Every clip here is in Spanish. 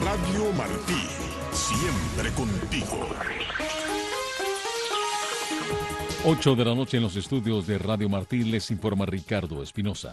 Radio Martí, siempre contigo. 8 de la noche en los estudios de Radio Martí, les informa Ricardo Espinosa.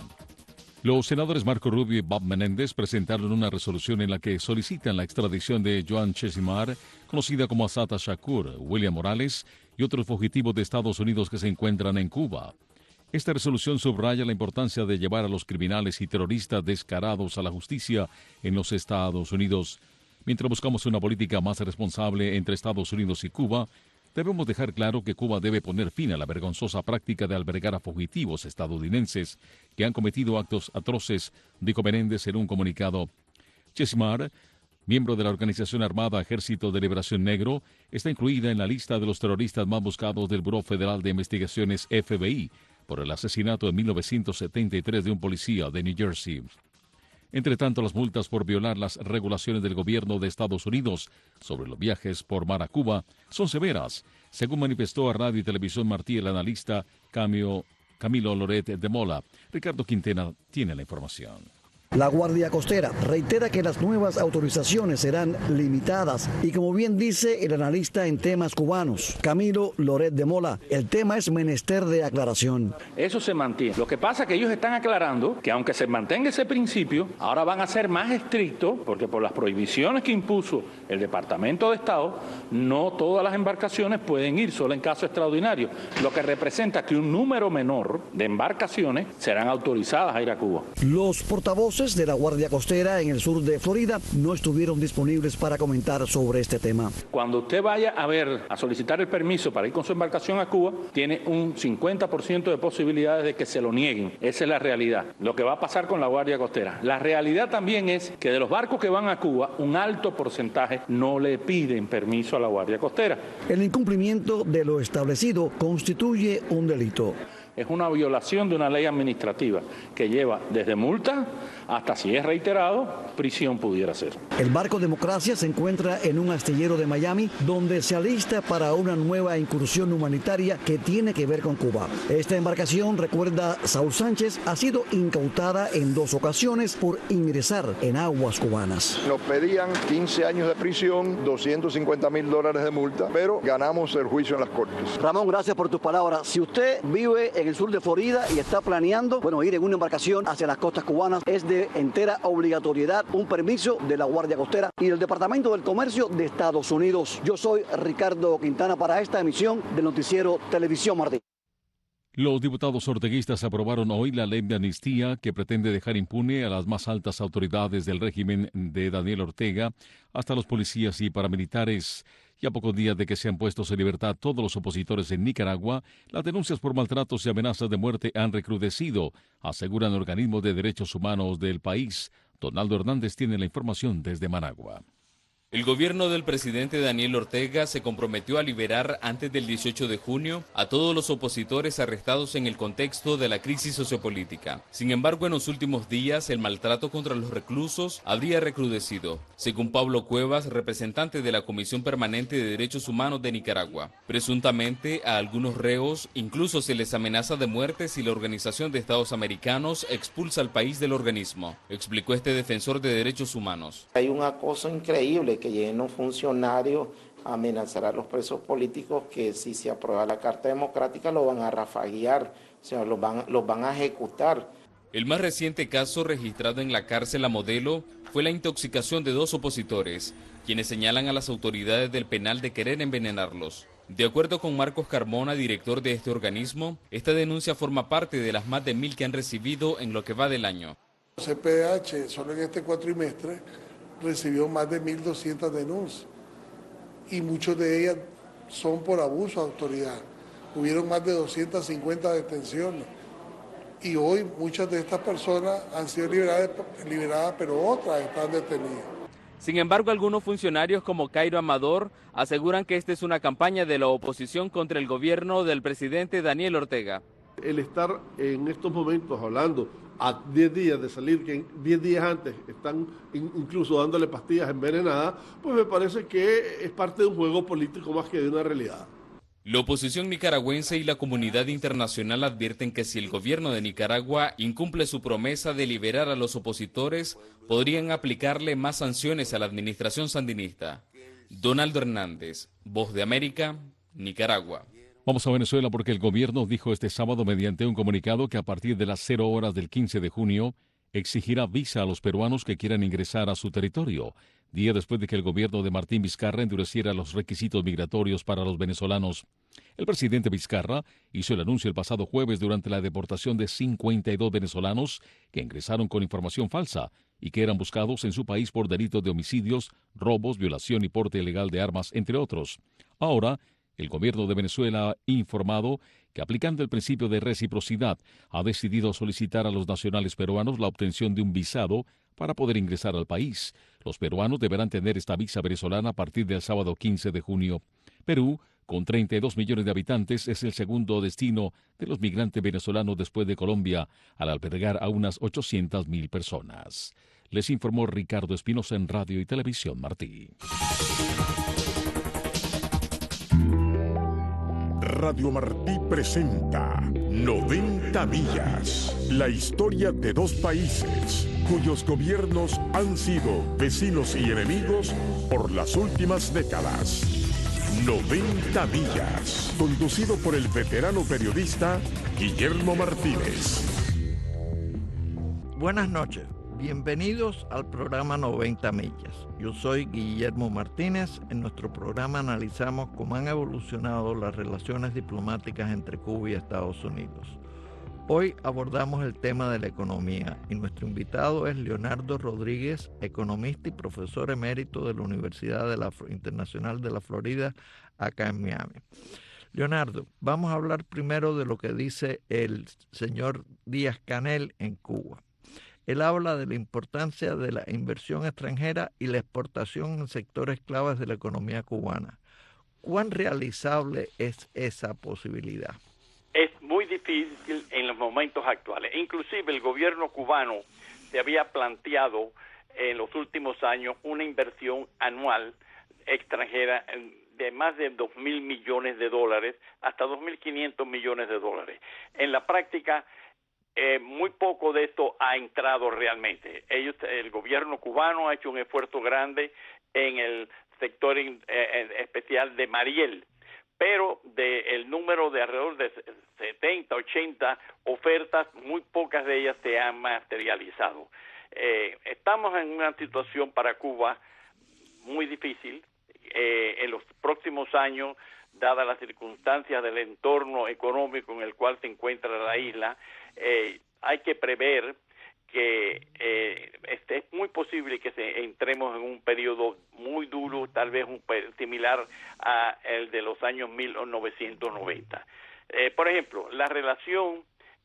Los senadores Marco Rubio y Bob Menéndez presentaron una resolución en la que solicitan la extradición de Joan Chesimard, conocida como Assata Shakur, William Morales y otros fugitivos de Estados Unidos que se encuentran en Cuba. Esta resolución subraya la importancia de llevar a los criminales y terroristas descarados a la justicia en los Estados Unidos. Mientras buscamos una política más responsable entre Estados Unidos y Cuba, debemos dejar claro que Cuba debe poner fin a la vergonzosa práctica de albergar a fugitivos estadounidenses que han cometido actos atroces, dijo Menéndez en un comunicado. Chesimard, miembro de la organización armada Ejército de Liberación Negro, está incluida en la lista de los terroristas más buscados del Buró Federal de Investigaciones FBI por el asesinato en 1973 de un policía de New Jersey. Entre tanto, las multas por violar las regulaciones del gobierno de Estados Unidos sobre los viajes por mar a Cuba son severas, según manifestó a Radio y Televisión Martí el analista Camilo Loret de Mola. Ricardo Quintena tiene la información. La Guardia Costera reitera que las nuevas autorizaciones serán limitadas y, como bien dice el analista en temas cubanos, Camilo Loret de Mola, el tema es menester de aclaración. Eso se mantiene. Lo que pasa es que ellos están aclarando que aunque se mantenga ese principio, ahora van a ser más estrictos porque por las prohibiciones que impuso el Departamento de Estado, no todas las embarcaciones pueden ir, solo en caso extraordinario, lo que representa que un número menor de embarcaciones serán autorizadas a ir a Cuba. Los portavoces de la Guardia Costera en el sur de Florida no estuvieron disponibles para comentar sobre este tema. Cuando usted vaya a solicitar el permiso para ir con su embarcación a Cuba, tiene un 50% de posibilidades de que se lo nieguen. Esa es la realidad, lo que va a pasar con la Guardia Costera. La realidad también es que de los barcos que van a Cuba, un alto porcentaje no le piden permiso a la Guardia Costera. El incumplimiento de lo establecido constituye un delito. Es una violación de una ley administrativa que lleva desde multa hasta, si es reiterado, prisión pudiera ser. El barco Democracia se encuentra en un astillero de Miami donde se alista para una nueva incursión humanitaria que tiene que ver con Cuba. Esta embarcación, recuerda Saúl Sánchez, ha sido incautada en 2 ocasiones por ingresar en aguas cubanas. Nos pedían 15 años de prisión, $250,000 de multa, pero ganamos el juicio en las cortes. Ramón, gracias por tus palabras. Si usted vive en el sur de Florida y está planeando, ir en una embarcación hacia las costas cubanas, es de entera obligatoriedad un permiso de la Guardia Costera y del Departamento del Comercio de Estados Unidos. Yo soy Ricardo Quintana para esta emisión del noticiero Televisión Martí. Los diputados orteguistas aprobaron hoy la ley de amnistía que pretende dejar impune a las más altas autoridades del régimen de Daniel Ortega, hasta los policías y paramilitares. Y a pocos días de que sean puestos en libertad todos los opositores en Nicaragua, las denuncias por maltratos y amenazas de muerte han recrudecido, aseguran organismos de derechos humanos del país. Donaldo Hernández tiene la información desde Managua. El gobierno del presidente Daniel Ortega se comprometió a liberar antes del 18 de junio a todos los opositores arrestados en el contexto de la crisis sociopolítica. Sin embargo, en los últimos días, el maltrato contra los reclusos habría recrudecido, según Pablo Cuevas, representante de la Comisión Permanente de Derechos Humanos de Nicaragua. Presuntamente, a algunos reos incluso se les amenaza de muerte si la Organización de Estados Americanos expulsa al país del organismo, explicó este defensor de derechos humanos. Hay un acoso increíble que lleguen los funcionarios a amenazar a los presos políticos que si se aprueba la Carta Democrática lo van a rafaguear, o sea, los van a ejecutar. El más reciente caso registrado en la cárcel La Modelo fue la intoxicación de 2 opositores, quienes señalan a las autoridades del penal de querer envenenarlos. De acuerdo con Marcos Carmona, director de este organismo, esta denuncia forma parte de las más de 1,000 que han recibido en lo que va del año. CPDH, solo en este cuatrimestre, recibió más de 1.200 denuncias y muchas de ellas son por abuso de autoridad. Hubieron más de 250 detenciones y hoy muchas de estas personas han sido liberadas, pero otras están detenidas. Sin embargo, algunos funcionarios como Cairo Amador aseguran que esta es una campaña de la oposición contra el gobierno del presidente Daniel Ortega. El estar en estos momentos hablando a 10 días de salir, que 10 días antes están incluso dándole pastillas envenenadas, pues me parece que es parte de un juego político más que de una realidad. La oposición nicaragüense y la comunidad internacional advierten que si el gobierno de Nicaragua incumple su promesa de liberar a los opositores, podrían aplicarle más sanciones a la administración sandinista. Donaldo Hernández, Voz de América, Nicaragua. Vamos a Venezuela porque el gobierno dijo este sábado mediante un comunicado que a partir de las 0 horas del 15 de junio exigirá visa a los peruanos que quieran ingresar a su territorio, día después de que el gobierno de Martín Vizcarra endureciera los requisitos migratorios para los venezolanos. El presidente Vizcarra hizo el anuncio el pasado jueves durante la deportación de 52 venezolanos que ingresaron con información falsa y que eran buscados en su país por delitos de homicidios, robos, violación y porte ilegal de armas, entre otros. Ahora, el gobierno de Venezuela ha informado que, aplicando el principio de reciprocidad, ha decidido solicitar a los nacionales peruanos la obtención de un visado para poder ingresar al país. Los peruanos deberán tener esta visa venezolana a partir del sábado 15 de junio. Perú, con 32 millones de habitantes, es el segundo destino de los migrantes venezolanos después de Colombia, al albergar a unas 800,000 personas. Les informó Ricardo Espinosa en Radio y Televisión Martí. Radio Martí presenta 90 millas. La historia de dos países cuyos gobiernos han sido vecinos y enemigos por las últimas décadas. 90 millas. Conducido por el veterano periodista Guillermo Martínez. Buenas noches. Bienvenidos al programa 90 millas. Yo soy Guillermo Martínez. En nuestro programa analizamos cómo han evolucionado las relaciones diplomáticas entre Cuba y Estados Unidos. Hoy abordamos el tema de la economía y nuestro invitado es Leonardo Rodríguez, economista y profesor emérito de la Universidad Internacional de la Florida, acá en Miami. Leonardo, vamos a hablar primero de lo que dice el señor Díaz-Canel en Cuba. Él habla de la importancia de la inversión extranjera y la exportación en sectores claves de la economía cubana. ¿Cuán realizable es esa posibilidad? Es muy difícil en los momentos actuales. Inclusive el gobierno cubano se había planteado en los últimos años una inversión anual extranjera de más de 2.000 millones de dólares hasta 2.500 millones de dólares. En la práctica, muy poco de esto ha entrado realmente. El gobierno cubano ha hecho un esfuerzo grande en el sector especial de Mariel, pero del número de alrededor de 70, 80 ofertas, muy pocas de ellas se han materializado. Estamos en una situación para Cuba muy difícil. En los próximos años, dadas las circunstancias del entorno económico en el cual se encuentra la isla, hay que prever que es muy posible que entremos en un periodo muy duro, tal vez similar a el de los años 1990. Por ejemplo, la relación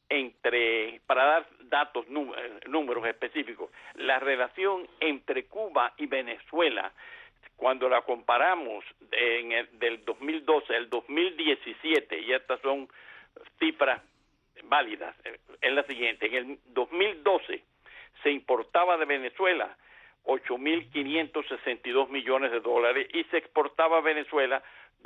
para dar datos, números específicos, la relación entre Cuba y Venezuela, cuando la comparamos del 2012 al 2017, y estas son cifras válidas, es la siguiente: en el 2012 se importaba de Venezuela 8.562 millones de dólares y se exportaba a Venezuela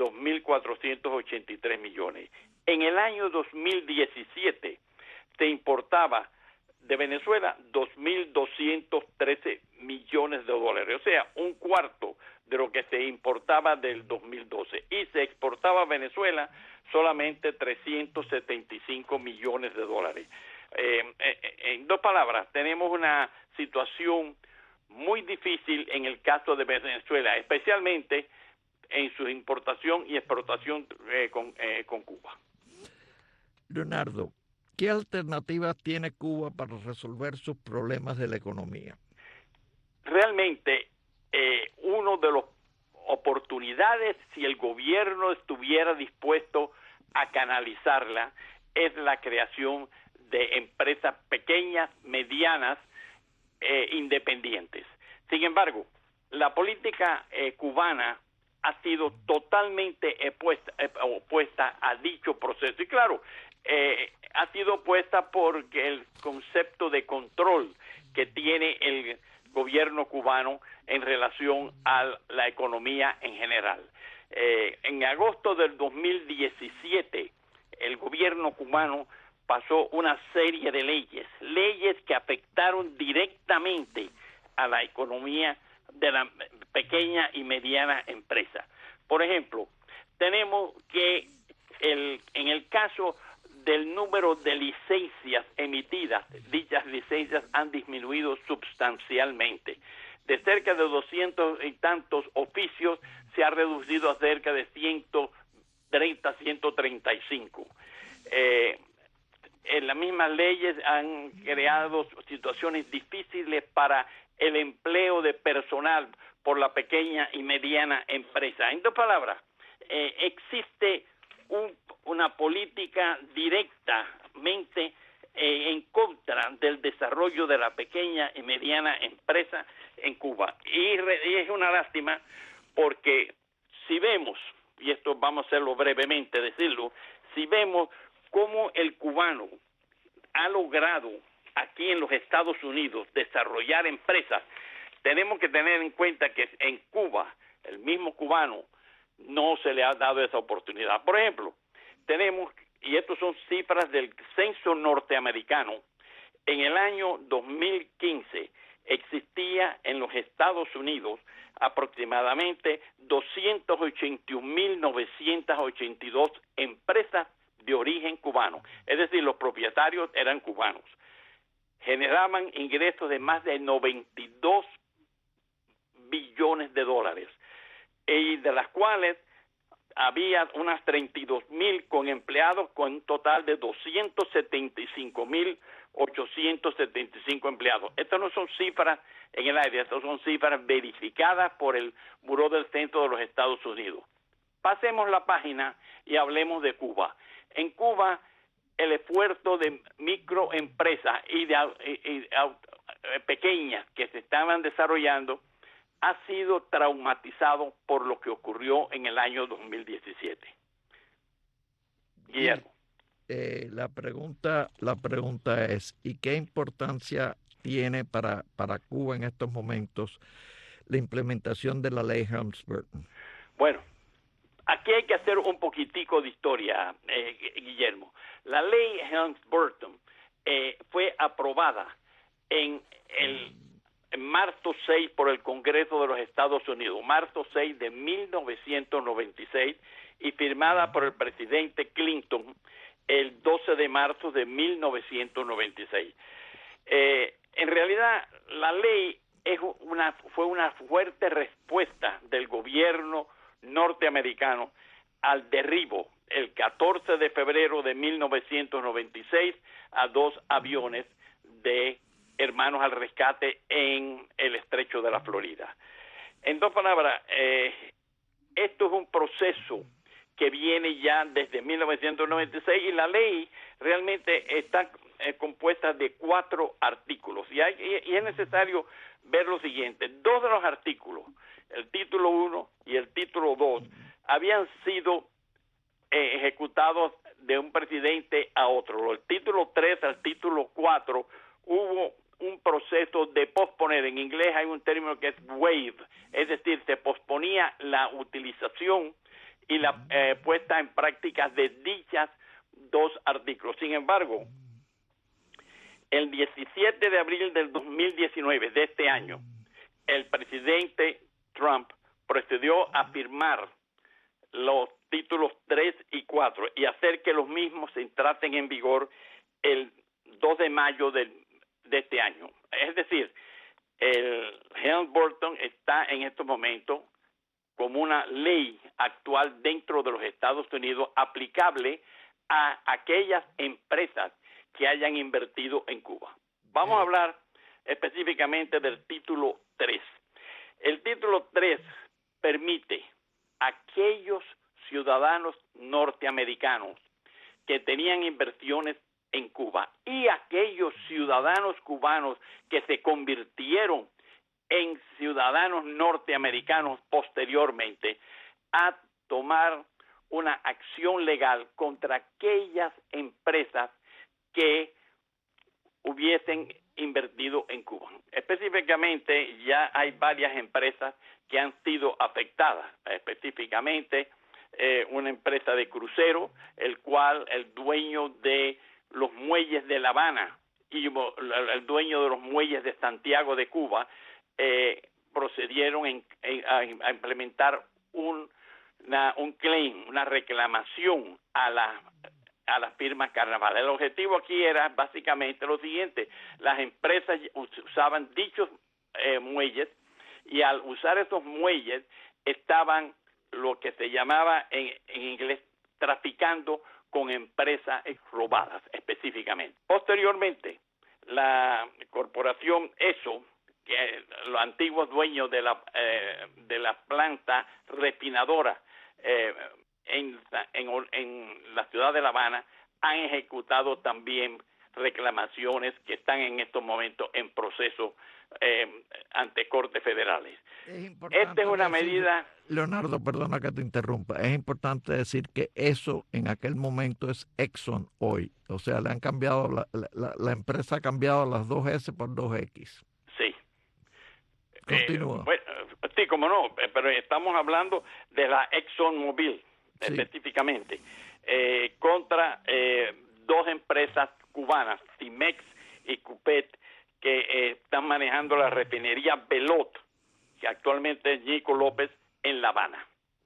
2.483 millones. En el año 2017 se importaba de Venezuela 2.213 millones de dólares, o sea, un cuarto de lo que se importaba del 2012, y se exportaba a Venezuela solamente 375 millones de dólares. En dos palabras, tenemos una situación muy difícil en el caso de Venezuela, especialmente en su importación y exportación con Cuba. Leonardo, ¿qué alternativas tiene Cuba para resolver sus problemas de la economía? Realmente, uno de las oportunidades, si el gobierno estuviera dispuesto a canalizarla, es la creación de empresas pequeñas, medianas, independientes. Sin embargo, la política cubana ha sido totalmente opuesta a dicho proceso. Y claro, ha sido opuesta porque el concepto de control que tiene el gobierno cubano en relación a la economía en general. En agosto del 2017, el gobierno cubano pasó una serie de leyes que afectaron directamente a la economía de la pequeña y mediana empresa. Por ejemplo, tenemos que en el caso del número de licencias emitidas, dichas licencias han disminuido sustancialmente. De cerca de 200 y tantos oficios se ha reducido a cerca de 130, 135. En las mismas leyes han creado situaciones difíciles para el empleo de personal por la pequeña y mediana empresa. En dos palabras, existe una política directamente en contra del desarrollo de la pequeña y mediana empresa en Cuba. Y es una lástima porque si vemos, y esto vamos a hacerlo brevemente, decirlo, si vemos cómo el cubano ha logrado aquí en los Estados Unidos desarrollar empresas, tenemos que tener en cuenta que en Cuba, el mismo cubano, no se le ha dado esa oportunidad. Por ejemplo, tenemos, y estas son cifras del censo norteamericano, en el año 2015 existía en los Estados Unidos aproximadamente 281.982 empresas de origen cubano, es decir, los propietarios eran cubanos. Generaban ingresos de más de 92 billones de dólares, y de las cuales había unas 32.000 con empleados, con un total de 275.875 empleados. Estas no son cifras en el aire, estas son cifras verificadas por el Buró del Censo de los Estados Unidos. Pasemos la página y hablemos de Cuba. En Cuba, el esfuerzo de microempresas y pequeñas que se estaban desarrollando ha sido traumatizado por lo que ocurrió en el año 2017. Guillermo. La pregunta es, ¿y qué importancia tiene para Cuba en estos momentos la implementación de la ley Helms-Burton? Bueno, aquí hay que hacer un poquitico de historia, Guillermo. La ley Helms-Burton fue aprobada en marzo 6 por el Congreso de los Estados Unidos, marzo 6 de 1996, y firmada por el presidente Clinton el 12 de marzo de 1996. En realidad, la ley fue una fuerte respuesta del gobierno norteamericano al derribo el 14 de febrero de 1996 a 2 aviones de Hermanos al Rescate en el estrecho de la Florida. En dos palabras, esto es un proceso que viene ya desde 1996 y la ley realmente está compuesta de 4 artículos y es necesario ver lo siguiente. 2 de los artículos, el título 1 y el título 2, habían sido ejecutados de un presidente a otro. El título 3 al título 4 hubo un proceso de posponer. En inglés hay un término que es waive, es decir, se posponía la utilización y la puesta en práctica de dichas 2 artículos. Sin embargo, el 17 de abril del 2019, de este año, el presidente Trump procedió a firmar los títulos 3 y 4 y hacer que los mismos entrasen en vigor el 2 de mayo de este año. Es decir, el Helms-Burton está en estos momentos como una ley actual dentro de los Estados Unidos aplicable a aquellas empresas que hayan invertido en Cuba. Vamos a hablar específicamente del título 3. El título 3 permite a aquellos ciudadanos norteamericanos que tenían inversiones en Cuba y aquellos ciudadanos cubanos que se convirtieron en ciudadanos norteamericanos posteriormente a tomar una acción legal contra aquellas empresas que hubiesen invertido en Cuba. Específicamente, ya hay varias empresas que han sido afectadas, específicamente una empresa de crucero, el cual el dueño de los muelles de La Habana y el dueño de los muelles de Santiago de Cuba procedieron a implementar un claim, una reclamación a la firma Carnaval. El objetivo aquí era básicamente lo siguiente: las empresas usaban dichos muelles, y al usar esos muelles estaban lo que se llamaba en inglés traficando con empresas robadas específicamente. Posteriormente, la corporación ESO, que los antiguos dueños de la planta refinadora en la ciudad de La Habana, han ejecutado también reclamaciones que están en estos momentos en proceso ante cortes federales. Esta es una medida... Leonardo, perdona que te interrumpa. Es importante decir que eso en aquel momento es Exxon hoy. O sea, le han cambiado, la empresa ha cambiado las 2S por 2X. Sí. Continúa. Bueno, sí, como no, pero estamos hablando de la ExxonMobil, sí, específicamente, contra dos empresas cubanas, Cimex y Cupet, que están manejando la refinería Belot, que actualmente es Nico López, en La Habana.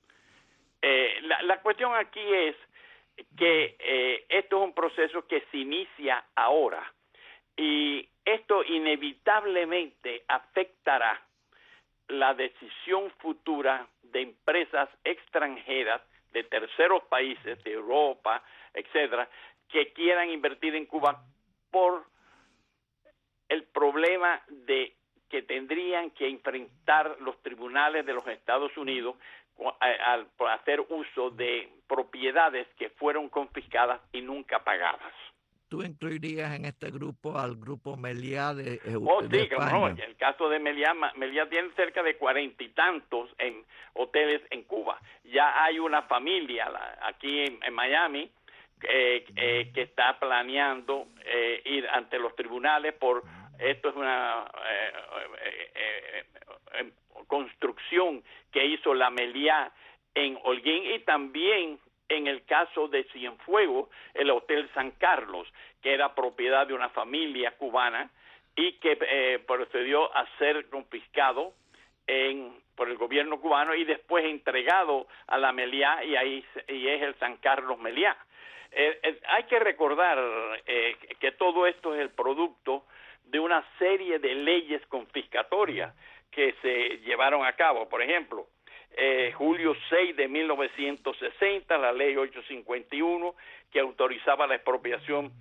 La cuestión aquí es que esto es un proceso que se inicia ahora, y esto inevitablemente afectará la decisión futura de empresas extranjeras de terceros países, de Europa, etcétera, que quieran invertir en Cuba por el problema de que tendrían que enfrentar los tribunales de los Estados Unidos por hacer uso de propiedades que fueron confiscadas y nunca pagadas. ¿Tú incluirías en este grupo al grupo Meliá de sí, España? No, en el caso de Meliá tiene cerca de 40 y tantos en hoteles en Cuba. Ya hay una familia aquí en Miami que está planeando ir ante los tribunales por esto. Es una construcción que hizo la Meliá en Holguín, y también en el caso de Cienfuegos, el Hotel San Carlos, que era propiedad de una familia cubana y que procedió a ser confiscado por el gobierno cubano y después entregado a la Meliá, y es el San Carlos Meliá. Hay que recordar que todo esto es el producto de una serie de leyes confiscatorias que se llevaron a cabo. Por ejemplo, julio 6 de 1960, la ley 851, que autorizaba la expropiación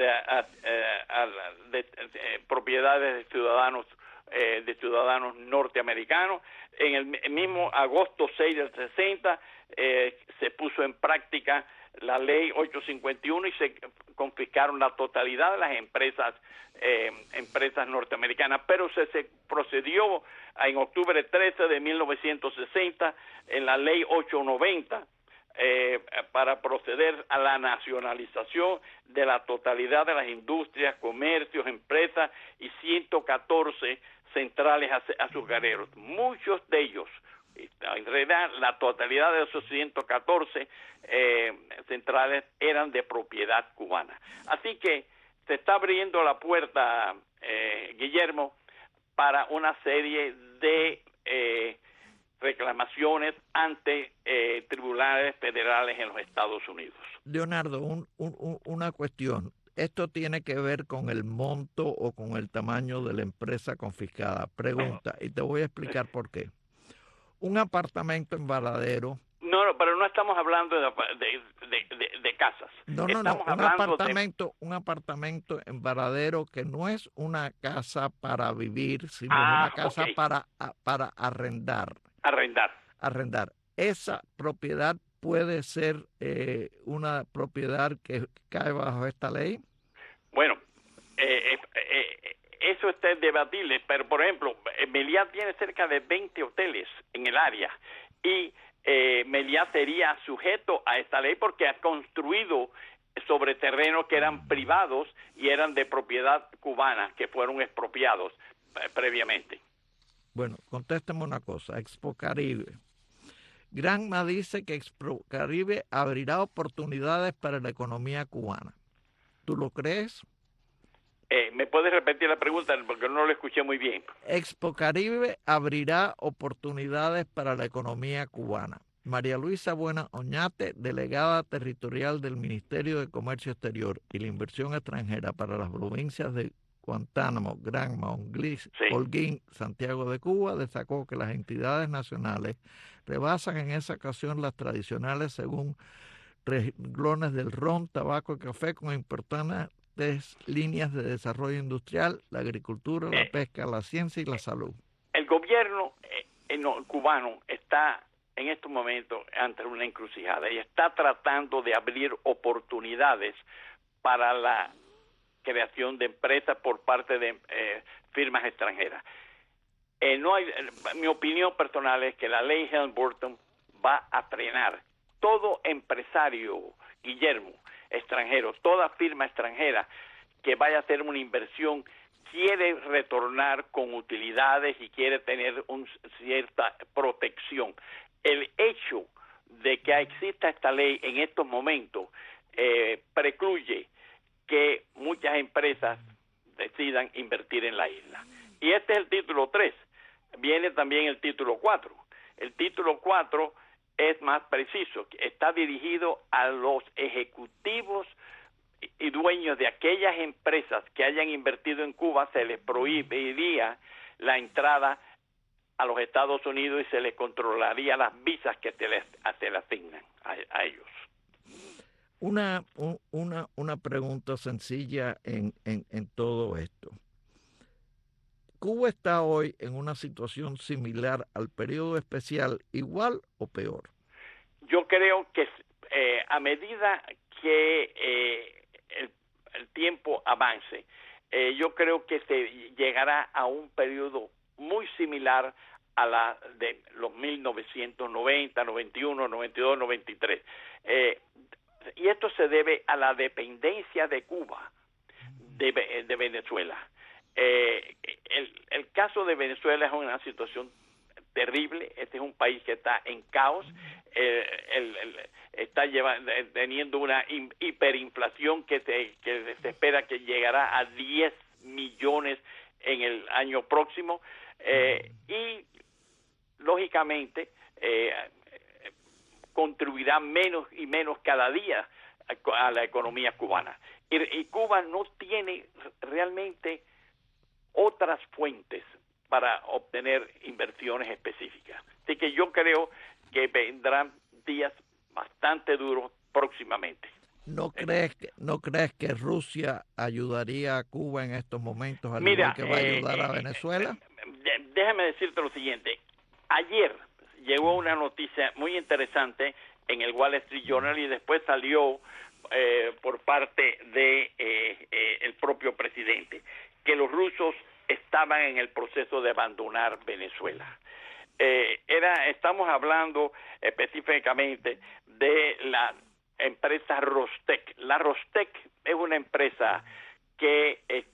de propiedades de ciudadanos norteamericanos. En el mismo agosto 6 del 60 se puso en práctica la ley 851 y se confiscaron la totalidad de las empresas norteamericanas, pero se procedió en octubre 13 de 1960 en la ley 890 para proceder a la nacionalización de la totalidad de las industrias, comercios, empresas y 114 centrales azucareros. Muchos de ellos, en realidad la totalidad de esos 114 centrales eran de propiedad cubana. Así que se está abriendo la puerta, Guillermo, para una serie de reclamaciones ante tribunales federales en los Estados Unidos. Leonardo, una cuestión. ¿Esto tiene que ver con el monto o con el tamaño de la empresa confiscada? Pregunta, y te voy a explicar por qué. Un apartamento en Varadero. No, pero no estamos hablando de casas. No, un apartamento en Varadero que no es una casa para vivir, sino una casa para arrendar. Arrendar. Esa propiedad puede ser una propiedad que cae bajo esta ley. Bueno, eso está debatible, pero por ejemplo, Meliá tiene cerca de 20 hoteles en el área, y Meliá sería sujeto a esta ley porque ha construido sobre terrenos que eran privados y eran de propiedad cubana, que fueron expropiados previamente. Bueno, contéstame una cosa, Expo Caribe. Granma dice que Expo Caribe abrirá oportunidades para la economía cubana. ¿Tú lo crees? ¿Me puedes repetir la pregunta? Porque no lo escuché muy bien. Expo Caribe abrirá oportunidades para la economía cubana. María Luisa Buena Oñate, delegada territorial del Ministerio de Comercio Exterior y la Inversión Extranjera para las provincias de Guantánamo, Granma, Holguín, Santiago de Cuba, destacó que las entidades nacionales rebasan en esa ocasión las tradicionales según renglones del ron, tabaco y café con importantes líneas de desarrollo industrial, la agricultura, la pesca, la ciencia y la salud. El gobierno cubano está en estos momentos ante una encrucijada y está tratando de abrir oportunidades para la creación de empresas por parte de firmas extranjeras. Mi opinión personal es que la ley Helms-Burton va a frenar todo empresario, Guillermo, extranjero, toda firma extranjera que vaya a hacer una inversión quiere retornar con utilidades y quiere tener cierta protección. El hecho de que exista esta ley en estos momentos precluye que muchas empresas decidan invertir en la isla. Y este es el título 3. Viene también el título 4. El título 4 es más preciso. Está dirigido a los ejecutivos y dueños de aquellas empresas que hayan invertido en Cuba. Se les prohibiría la entrada a los Estados Unidos y se les controlaría las visas que se le asignan a ellos. Una pregunta sencilla en todo esto. ¿Cuba está hoy en una situación similar al periodo especial, igual o peor? Yo creo que a medida que el tiempo avance, yo creo que se llegará a un periodo muy similar a la de los 1990, 91, 92, 93. Y esto se debe a la dependencia de Cuba de Venezuela. El caso de Venezuela es una situación terrible. Este es un país que está en caos, está teniendo una hiperinflación que se espera que llegará a 10 millones en el año próximo, y lógicamente contribuirá menos y menos cada día a la economía cubana. Y Cuba no tiene realmente otras fuentes para obtener inversiones específicas. Así que yo creo que vendrán días bastante duros próximamente. ¿No crees que Rusia ayudaría a Cuba en estos momentos al igual que va a ayudar a Venezuela? Déjame decirte lo siguiente. Ayer llegó una noticia muy interesante en el Wall Street Journal y después salió por parte de el propio presidente, que los rusos estaban en el proceso de abandonar Venezuela. Estamos hablando específicamente de la empresa Rostec. La Rostec es una empresa que es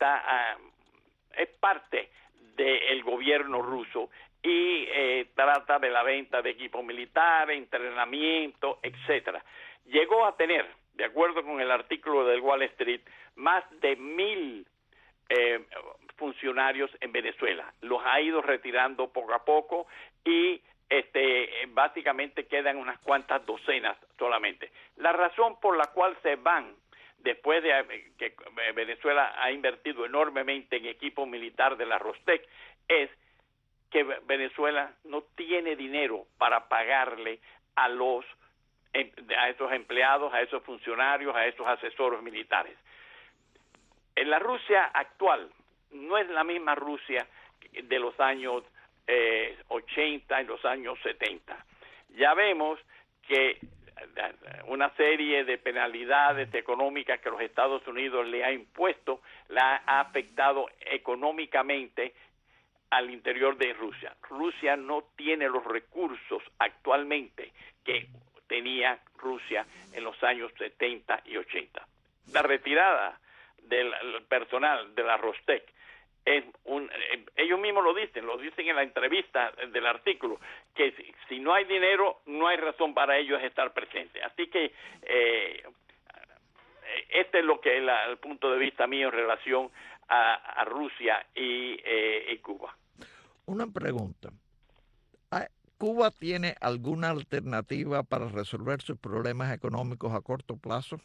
parte del gobierno ruso y trata de la venta de equipo militar, entrenamiento, etcétera. Llegó a tener, de acuerdo con el artículo del Wall Street, más de 1,000 funcionarios en Venezuela. Los ha ido retirando poco a poco y básicamente quedan unas cuantas docenas solamente. La razón por la cual se van después de que Venezuela ha invertido enormemente en equipo militar de la Rostec es que Venezuela no tiene dinero para pagarle a esos empleados, a esos funcionarios, a esos asesores militares. En la Rusia actual no es la misma Rusia de los años 80 y los años 70. Ya vemos que una serie de penalidades económicas que los Estados Unidos le ha impuesto la ha afectado económicamente al interior de Rusia. Rusia no tiene los recursos actualmente que tenía Rusia en los años 70 y 80. la retirada del personal de la Rostec ellos mismos lo dicen en la entrevista del artículo, que si no hay dinero, no hay razón para ellos estar presentes. Así que este es lo que es el punto de vista mío en relación a Rusia y Cuba. Una pregunta. ¿Cuba tiene alguna alternativa para resolver sus problemas económicos a corto plazo?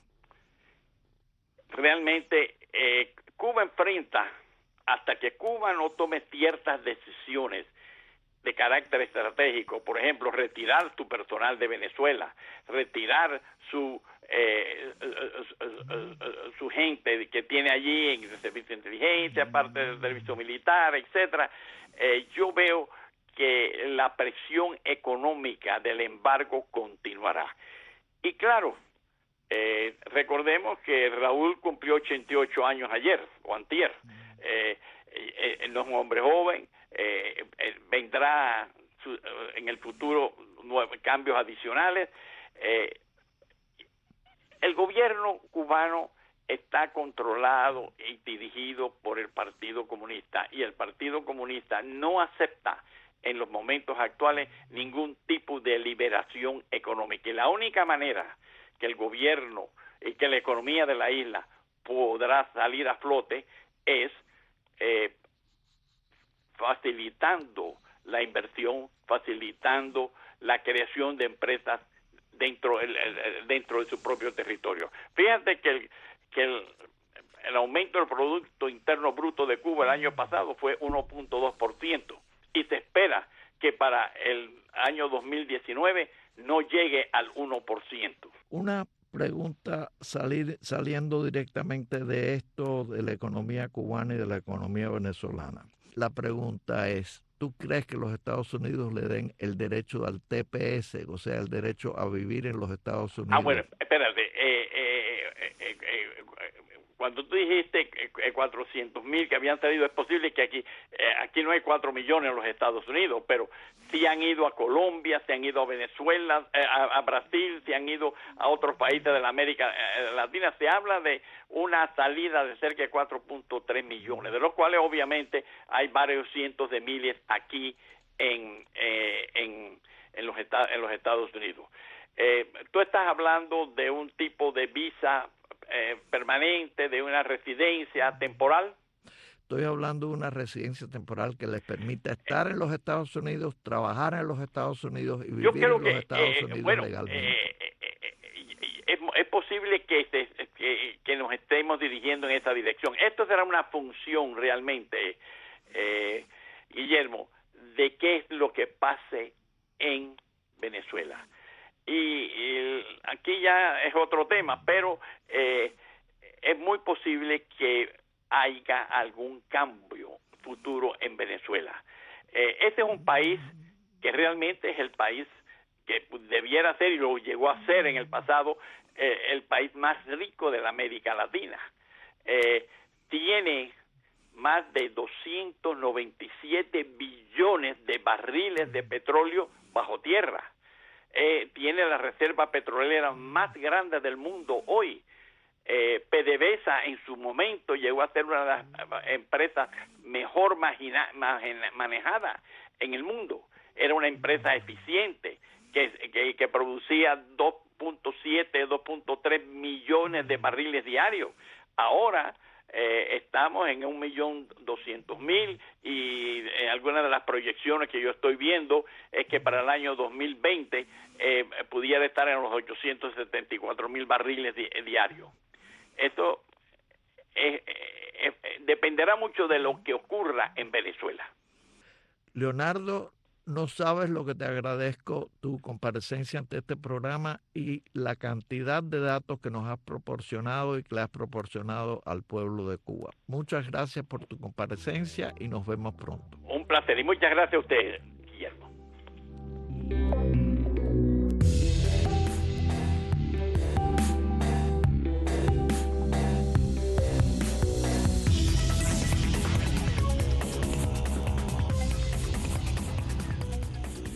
Realmente, Cuba enfrenta, hasta que Cuba no tome ciertas decisiones de carácter estratégico, por ejemplo, retirar su personal de Venezuela, retirar su gente que tiene allí en el servicio de inteligencia, parte del servicio militar, etcétera, yo veo que la presión económica del embargo continuará. Y claro, recordemos que Raúl cumplió 88 años ayer o antier. No es un hombre joven, vendrá en el futuro cambios adicionales. El gobierno cubano está controlado y dirigido por el Partido Comunista, y el Partido Comunista no acepta en los momentos actuales ningún tipo de liberación económica. Y la única manera que el gobierno y que la economía de la isla podrá salir a flote es facilitando la inversión, facilitando la creación de empresas dentro de su propio territorio. Fíjate que el aumento del Producto Interno Bruto de Cuba el año pasado fue 1.2%, y se espera que para el año 2019 no llegue al 1%. Una pregunta saliendo directamente de esto, de la economía cubana y de la economía venezolana. La pregunta es, ¿tú crees que los Estados Unidos le den el derecho al TPS, o sea, el derecho a vivir en los Estados Unidos? Bueno, espérate. Cuando tú dijiste 400,000 que habían salido, es posible que aquí no hay 4 millones en los Estados Unidos, pero sí han ido a Colombia, se han ido a Venezuela, a Brasil, se han ido a otros países de la América Latina. Se habla de una salida de cerca de 4.3 millones, de los cuales obviamente hay varios cientos de miles aquí en los Estados Unidos. Tú estás hablando de un tipo de visa permanente, de una residencia temporal. Estoy hablando de una residencia temporal que les permita estar en los Estados Unidos, trabajar en los Estados Unidos y vivir en los Estados Unidos legalmente. Es posible que nos estemos dirigiendo en esa dirección. Esto será una función realmente, Guillermo, de qué es lo que pase en Venezuela. Y aquí ya es otro tema, pero es muy posible que haya algún cambio futuro en Venezuela. Este es un país que realmente es el país que debiera ser, y lo llegó a ser en el pasado, el país más rico de la América Latina. Tiene más de 297 billones de barriles de petróleo bajo tierra. Tiene la reserva petrolera más grande del mundo hoy. PDVSA en su momento llegó a ser una de las empresas mejor manejada en el mundo. Era una empresa eficiente que producía 2.7, 2.3 millones de barriles diarios. Ahora estamos en 1.200.000 y algunas de las proyecciones que yo estoy viendo es que para el año 2020 pudiera estar en los 874.000 barriles diarios. Esto dependerá mucho de lo que ocurra en Venezuela. Leonardo, no sabes lo que te agradezco tu comparecencia ante este programa y la cantidad de datos que nos has proporcionado y que le has proporcionado al pueblo de Cuba. Muchas gracias por tu comparecencia y nos vemos pronto. Un placer y muchas gracias a ustedes.